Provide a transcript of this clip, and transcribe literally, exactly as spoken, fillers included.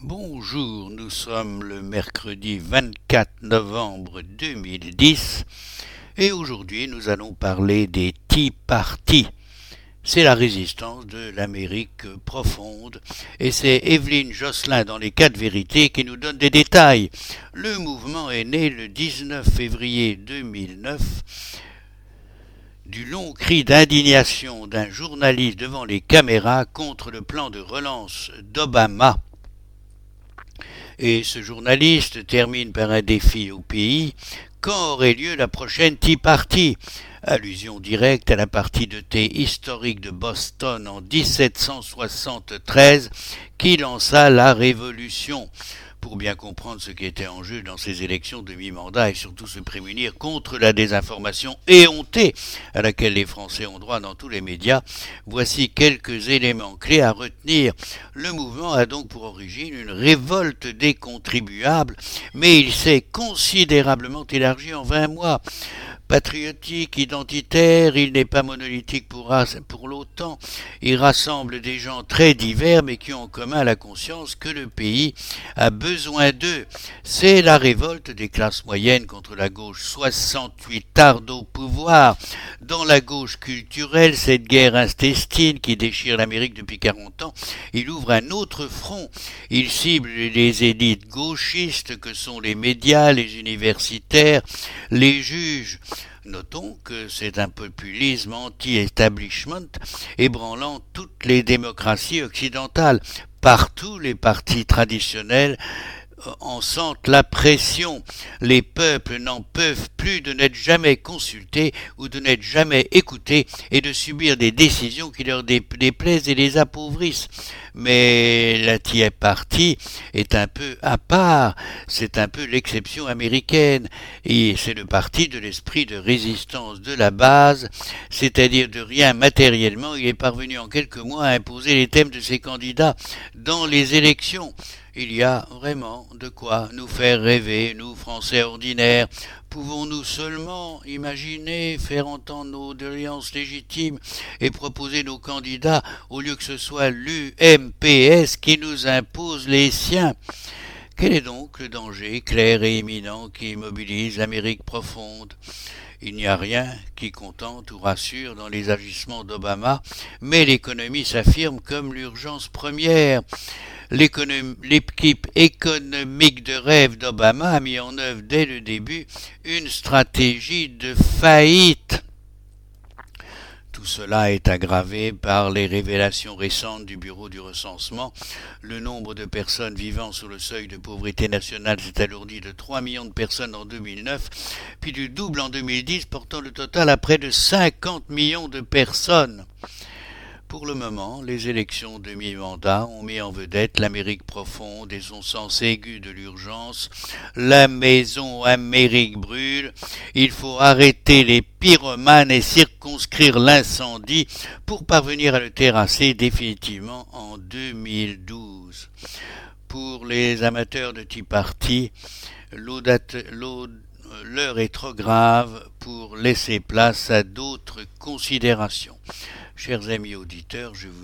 Bonjour, nous sommes le mercredi vingt-quatre novembre deux mille dix et aujourd'hui nous allons parler des Tea Party. C'est la résistance de l'Amérique profonde et c'est Evelyne Josselin dans les quatre vérités qui nous donne des détails. Le mouvement est né le dix-neuf février deux mille neuf du long cri d'indignation d'un journaliste devant les caméras contre le plan de relance d'Obama. Et ce journaliste termine par un défi au pays. Quand aurait lieu la prochaine Tea Party? Allusion directe à la partie de thé historique de Boston en dix-sept cent soixante-treize qui lança la Révolution. Pour bien comprendre ce qui était en jeu dans ces élections de mi-mandat et surtout se prémunir contre la désinformation éhontée à laquelle les Français ont droit dans tous les médias, voici quelques éléments clés à retenir. Le mouvement a donc pour origine une révolte des contribuables, mais il s'est considérablement élargi en vingt mois. Patriotique, identitaire, il n'est pas monolithique pour, pour l'OTAN. Il rassemble des gens très divers mais qui ont en commun la conscience que le pays a besoin d'eux. C'est la révolte des classes moyennes contre la gauche soixante-huit tarde au pouvoir. Dans la gauche culturelle, cette guerre intestine qui déchire l'Amérique depuis quarante ans, il ouvre un autre front. Il cible les élites gauchistes que sont les médias, les universitaires, les juges. Notons que c'est un populisme anti-establishment ébranlant toutes les démocraties occidentales. Partout, les partis traditionnels en sentent la pression. Les peuples n'en peuvent plus de n'être jamais consultés ou de n'être jamais écoutés et de subir des décisions qui leur déplaisent et les appauvrissent. Mais la Tea Party est un peu à part, c'est un peu l'exception américaine et c'est le parti de l'esprit de résistance de la base, c'est-à-dire de rien matériellement. Il est parvenu en quelques mois à imposer les thèmes de ses candidats dans les élections. Il y a vraiment de quoi nous faire rêver, nous Français ordinaires. Pouvons-nous seulement imaginer faire entendre nos doléances légitimes et proposer nos candidats au lieu que ce soit l'U M P S qui nous impose les siens? Quel est donc le danger clair et imminent qui mobilise l'Amérique profonde? Il n'y a rien qui contente ou rassure dans les agissements d'Obama, mais l'économie s'affirme comme l'urgence première. L'équipe économique de rêve d'Obama a mis en œuvre dès le début une stratégie de faillite. Tout cela est aggravé par les révélations récentes du Bureau du recensement. Le nombre de personnes vivant sous le seuil de pauvreté nationale s'est alourdi de trois millions de personnes en deux mille neuf, puis du double en deux mille dix, portant le total à près de cinquante millions de personnes. Pour le moment, les élections de mi-mandat ont mis en vedette l'Amérique profonde et son sens aigu de l'urgence. La maison Amérique brûle. Il faut arrêter les pyromanes et circonscrire l'incendie pour parvenir à le terrasser définitivement en deux mille douze. Pour les amateurs de Tea Party, l'heure est trop grave pour laisser place à d'autres considérations. Chers amis auditeurs, je vous